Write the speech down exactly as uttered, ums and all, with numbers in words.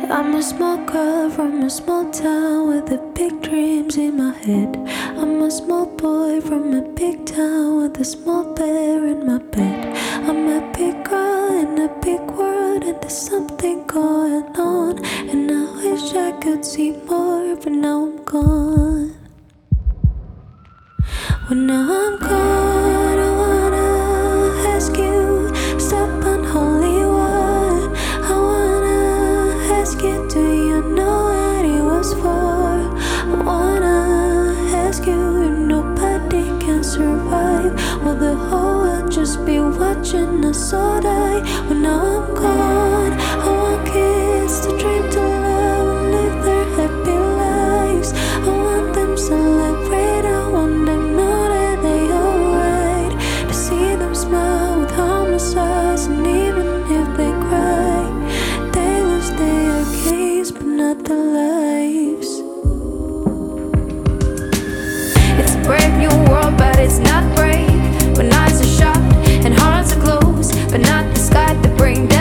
I'm a small girl from a small town with the big dreams in my head. I'm a small boy from a big town with a small bear in my bed. I'm a big girl in a big world and there's something going on. And I wish I could see more, but now I'm gone. Well, now I'm gone, I wanna ask you, stop unholy one. I wanna ask you, do you know what it was for? I wanna ask you if nobody can survive. Will the whole world just be watching us all die? Well, now I'm gone, I want kids to dream to love and live their happy lives. I want them to celebrate, I want them smile with harmless eyes, and even if they cry, they lose their gaze but not their lives. It's a brave new world, but it's not brave. When eyes are shut and hearts are closed, but not the sky to bring down